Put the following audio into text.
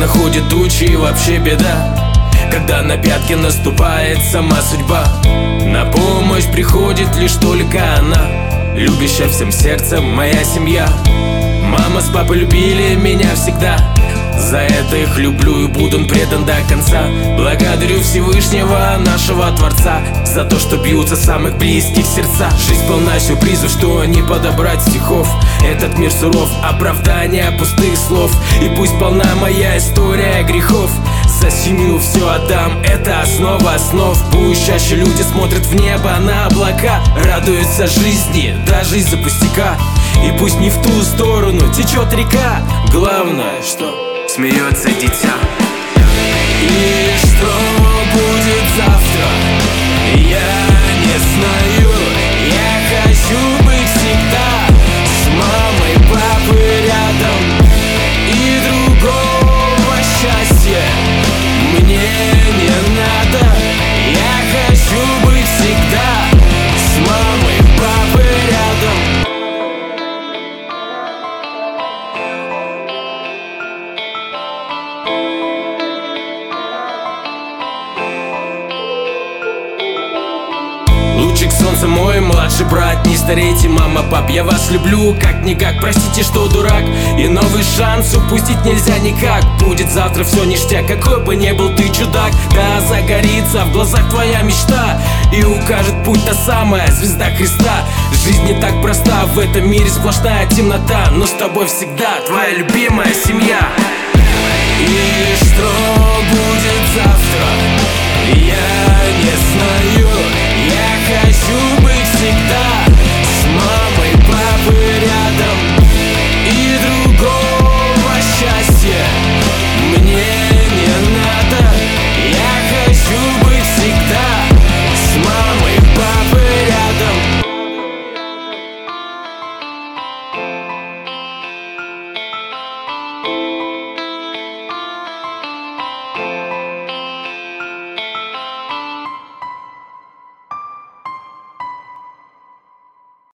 находит тучи и вообще беда, когда на пятки наступает сама судьба. На помощь приходит лишь только она, любящая всем сердцем моя семья. Мама с папой любили меня всегда, за это их люблю и буду предан до конца. Благодарю Всевышнего, нашего Творца, за то, что бьются самых близких сердца. Жизнь полна сюрпризов, что не подобрать стихов. Этот мир суров, оправдание пустых слов. И пусть полна моя история грехов, за семью все отдам, это основа основ. Пусть чаще люди смотрят в небо, на облака, радуются жизни, даже из-за пустяка. И пусть не в ту сторону течет река, главное, что смеется дитя. И что будет завтра, я не знаю. Я хочу быть всегда с мамой, папой рядом, и другого счастья мне не надо. Я хочу быть всегда с мамой, папой рядом. Лучик солнца мой младший брат, не старейте, мама, пап, я вас люблю как-никак. Простите, что дурак, и новый шанс упустить нельзя никак. Будет завтра все ништяк, какой бы ни был ты чудак. Да загорится в глазах твоя мечта, и укажет путь та самая звезда Христа. Жизнь не так проста, в этом мире сплошная темнота, но с тобой всегда твоя любимая семья. И что будет завтра,